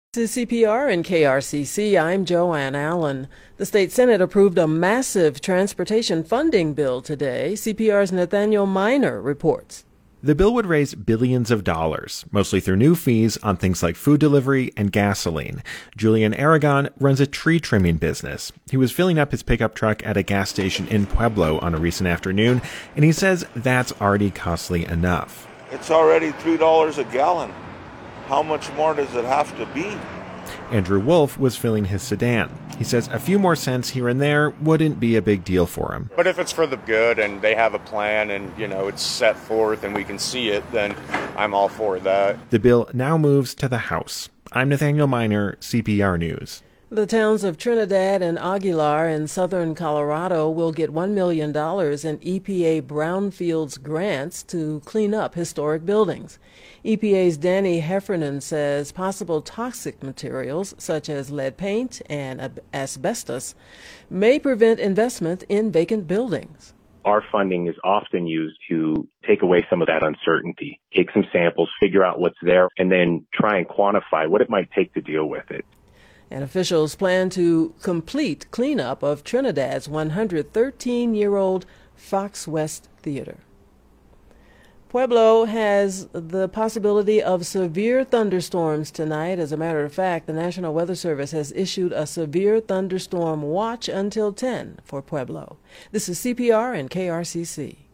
This is CPR and KRCC. I'm Joanne Allen. The state Senate approved a massive transportation funding bill today. CPR's Nathaniel Miner reports. The bill would raise billions of dollars, mostly through new fees on things like food delivery and gasoline. Julian Aragon runs a tree trimming business. He was filling up his pickup truck at a gas station in Pueblo on a recent afternoon, and he says that's already costly enough. It's already $3 a gallon. How much more does it have to be? Andrew Wolf was filling his sedan. He says a few more cents here and there wouldn't be a big deal for him. But if it's for the good and they have a plan and, it's set forth and we can see it, then I'm all for that. The bill now moves to the House. I'm Nathaniel Miner, CPR News. The towns of Trinidad and Aguilar in southern Colorado will get $1 million in EPA brownfields grants to clean up historic buildings. EPA's Danny Heffernan says possible toxic materials such as lead paint and asbestos may prevent investment in vacant buildings. Our funding is often used to take away some of that uncertainty, take some samples, figure out what's there, and then try and quantify what it might take to deal with it. And officials plan to complete cleanup of Trinidad's 113-year-old Fox West Theater. Pueblo has the possibility of severe thunderstorms tonight. As a matter of fact, the National Weather Service has issued a severe thunderstorm watch until 10 for Pueblo. This is CPR and KRCC.